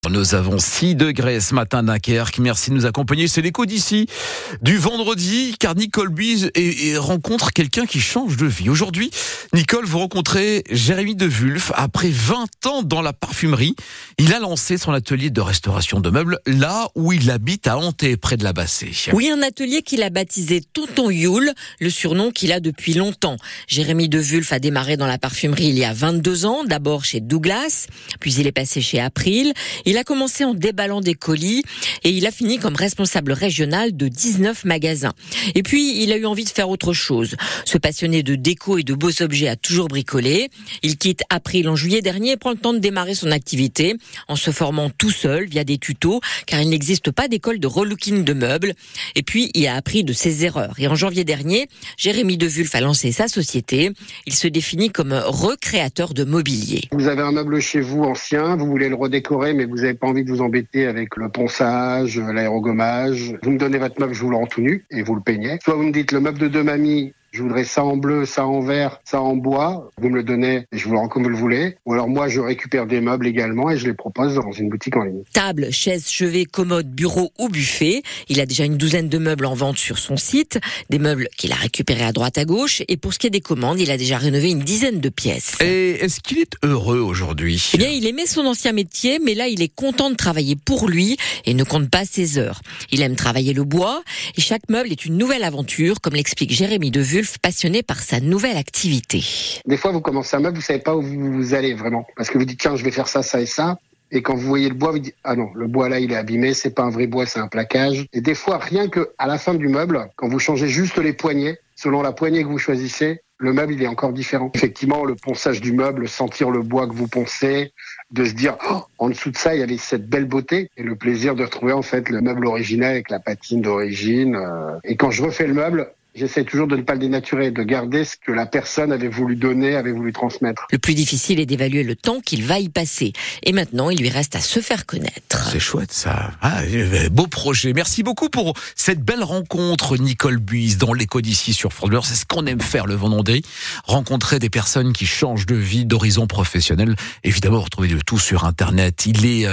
Nous avons 6 degrés ce matin à Dunkerque. Merci de nous accompagner. C'est l'écho d'ici du vendredi, car Nicole Buise rencontre quelqu'un qui change de vie. Aujourd'hui, Nicole, vous rencontrez Jérémy de Wulf. Après 20 ans dans la parfumerie, il a lancé son atelier de restauration de meubles là où il habite à Hanté, près de la Bassée. Oui, un atelier qu'il a baptisé Tonton Youl, le surnom qu'il a depuis longtemps. Jérémy de Wulf a démarré dans la parfumerie il y a 22 ans, d'abord chez Douglas, puis il est passé chez April. Il a commencé en déballant des colis et il a fini comme responsable régional de 19 magasins. Et puis, il a eu envie de faire autre chose. Ce passionné de déco et de beaux objets a toujours bricolé. Il quitte April en juillet dernier et prend le temps de démarrer son activité en se formant tout seul via des tutos, car il n'existe pas d'école de relooking de meubles. Et puis, il a appris de ses erreurs. Et en janvier dernier, Jérémy de Wulf a lancé sa société. Il se définit comme recréateur de mobilier. Vous avez un meuble chez vous ancien, vous voulez le redécorer, mais vous n'avez pas envie de vous embêter avec le ponçage, l'aérogommage. Vous me donnez votre meuble, je vous le rends tout nu et vous le peignez. Soit vous me dites le meuble de deux mamies, je voudrais ça en bleu, ça en vert, ça en bois. Vous me le donnez et je vous le rends comme vous le voulez. Ou alors moi, je récupère des meubles également et je les propose dans une boutique en ligne. Table, chaises, chevet, commode, bureau ou buffet. Il a déjà une douzaine de meubles en vente sur son site. Des meubles qu'il a récupérés à droite à gauche. Et pour ce qui est des commandes, il a déjà rénové une dizaine de pièces. Et est-ce qu'il est heureux aujourd'hui ? Eh bien, il aimait son ancien métier, mais là, il est content de travailler pour lui et ne compte pas ses heures. Il aime travailler le bois et chaque meuble est une nouvelle aventure, comme l'explique Jérémy de Wulf, passionné par sa nouvelle activité. Des fois, vous commencez un meuble, vous savez pas où vous allez vraiment. Parce que vous dites, tiens, je vais faire ça, ça et ça. Et quand vous voyez le bois, vous dites, ah non, le bois là, il est abîmé, c'est pas un vrai bois, c'est un plaquage. Et des fois, rien que à la fin du meuble, quand vous changez juste les poignées, selon la poignée que vous choisissez, le meuble, il est encore différent. Effectivement, le ponçage du meuble, sentir le bois que vous poncez, de se dire, oh, en dessous de ça, il y avait cette belle beauté et le plaisir de retrouver en fait le meuble original avec la patine d'origine. Et quand je refais le meuble, j'essaie toujours de ne pas le dénaturer, de garder ce que la personne avait voulu donner, avait voulu transmettre. Le plus difficile est d'évaluer le temps qu'il va y passer. Et maintenant, il lui reste à se faire connaître. C'est chouette ça. Ah, beau projet. Merci beaucoup pour cette belle rencontre, Nicole Buise, dans l'écho d'ici sur France Bleu. C'est ce qu'on aime faire le vendredi. Rencontrer des personnes qui changent de vie, d'horizon professionnel. Évidemment, retrouver de tout sur Internet. Il est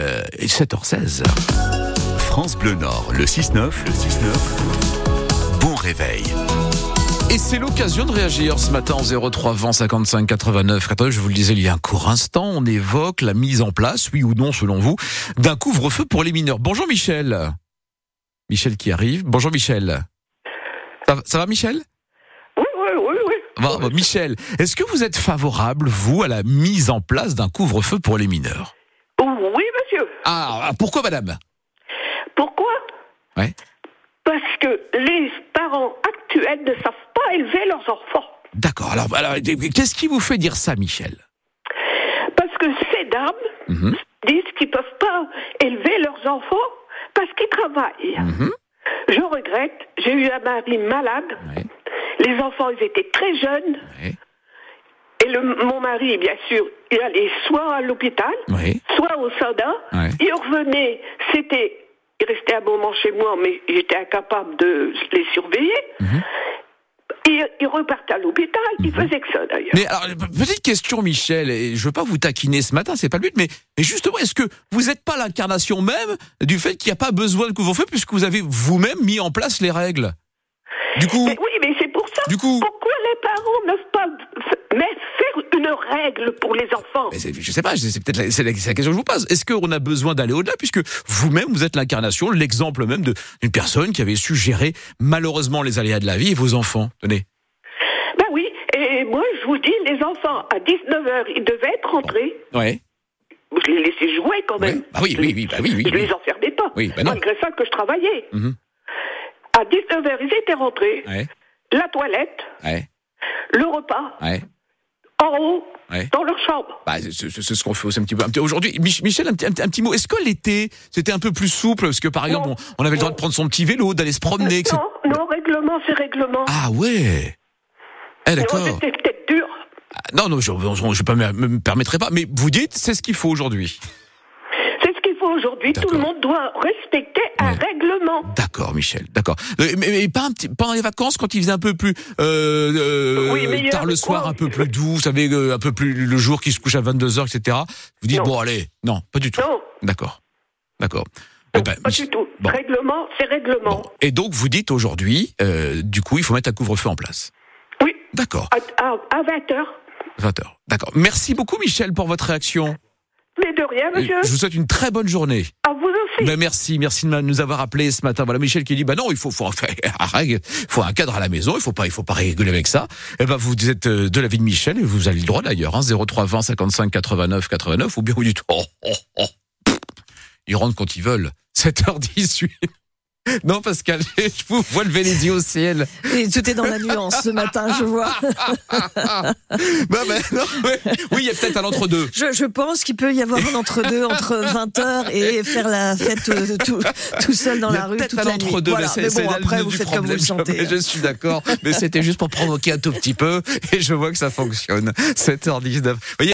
7h16. France Bleu Nord, le 6-9. Bon réveil. Et c'est l'occasion de réagir ce matin en 03 20 55 89 14. Je vous le disais il y a un court instant, on évoque la mise en place, oui ou non selon vous, d'un couvre-feu pour les mineurs. Bonjour Michel. Michel qui arrive. Bonjour Michel. Ça va Michel ? Oui. Bon, Michel, est-ce que vous êtes favorable, vous, à la mise en place d'un couvre-feu pour les mineurs ? Oui, monsieur. Ah, pourquoi madame ? Pourquoi ? Ouais. Parce que les parents actuels ne savent pas élever leurs enfants. D'accord, alors qu'est-ce qui vous fait dire ça, Michel ? Parce que ces dames disent qu'ils ne peuvent pas élever leurs enfants parce qu'ils travaillent. Je regrette, j'ai eu un mari malade, les enfants ils étaient très jeunes, et mon mari, bien sûr, il allait soit à l'hôpital, soit au SADA, il revenait, il restait un moment chez moi, mais j'étais incapable de les surveiller. Il repartait à l'hôpital, il faisait que ça d'ailleurs. Mais alors, petite question Michel, et je veux pas vous taquiner ce matin, c'est pas le but, mais justement, est-ce que vous n'êtes pas l'incarnation même du fait qu'il n'y a pas besoin de couvre-feu puisque vous avez vous-même mis en place les règles ? Du coup, mais c'est pour ça. Pourquoi les parents ne peuvent pas faire une règle pour les enfants ? Mais je sais pas, c'est peut-être c'est la question que je vous pose. Est-ce qu'on a besoin d'aller au-delà puisque vous-même vous êtes l'incarnation, l'exemple même d'une personne qui avait su gérer malheureusement les aléas de la vie et vos enfants. Tenez. Ben oui, et moi je vous dis, les enfants à 19h, ils devaient être rentrés. Ouais. Je les laissais jouer quand même. Bah oui. Je les enfermais pas. Malgré ça que je travaillais. À 19h, ils étaient rentrés. La toilette. Le repas. En haut. Dans leur chambre. Bah, c'est ce qu'on fait aussi un petit peu. Aujourd'hui, Michel, un petit mot. Est-ce que l'été, c'était un peu plus souple ? Parce que par exemple, on avait le droit de prendre son petit vélo, d'aller se promener. Non, règlement, c'est règlement. Ah ouais. D'accord. C'était peut-être dur. Non, je me permettrai pas. Mais vous dites, c'est ce qu'il faut aujourd'hui. C'est ce qu'il faut aujourd'hui. Tout le monde doit respecter un règlement. D'accord, Michel, d'accord. Mais pas pendant les vacances, quand il faisait un peu plus tard le soir, un peu plus doux, vous savez, un peu plus le jour qui se couche à 22h, etc. Vous dites, bon allez, non, pas du tout. D'accord. Non, pas du tout. Bon. Règlement, c'est règlement. Bon. Et donc, vous dites aujourd'hui, du coup, il faut mettre un couvre-feu en place. Oui. D'accord. À 20h. 20h. D'accord. Merci beaucoup, Michel, pour votre réaction. Mais de rien, monsieur. Je vous souhaite une très bonne journée. À vous aussi. Ben merci de nous avoir appelés ce matin. Voilà, Michel qui dit, non, il faut un cadre à la maison, il faut pas rigoler avec ça. Eh ben, vous êtes de l'avis de Michel, et vous avez le droit d'ailleurs, 03 20 55 89 89, ou bien vous dites, ils rentrent quand ils veulent. 7h18. Non, Pascal, je vous vois lever les yeux au ciel. Et tout est dans la nuance ce matin, je vois. Oui, il y a peut-être un entre-deux. Je pense qu'il peut y avoir un entre-deux, entre 20h et faire la fête tout seul dans la rue toute la nuit. Il y a peut-être un entre-deux, voilà, mais bon, après, vous faites comme vous le sentez. Je suis d'accord, mais c'était juste pour provoquer un tout petit peu, et je vois que ça fonctionne. 7h19.